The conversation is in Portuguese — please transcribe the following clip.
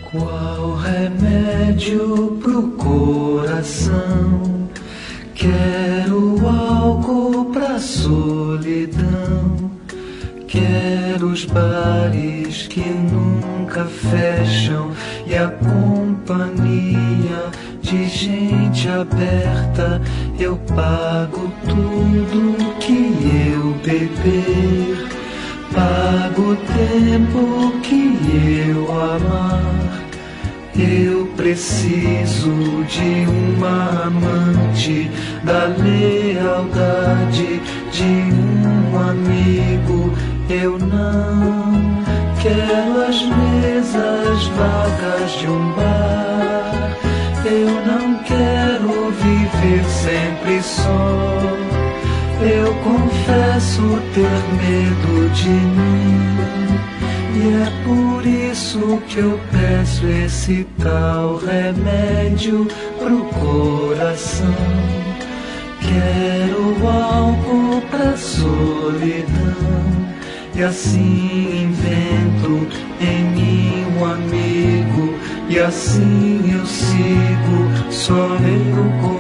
Qual remédio pro coração? Quero álcool pra solidão. Quero os bares que nunca fecham e a companhia de gente aberta. Eu pago tudo que eu beber, pago o tempo que eu amar. Eu preciso de uma amante, da lealdade de um amigo. Eu não quero as mesas vagas de um bar. Eu não quero viver sempre só. Eu confesso ter medo de mim, e é por isso que eu peço esse tal remédio pro coração. Quero álcool pra solidão, e assim invento em mim um amigo, e assim eu sigo, só eu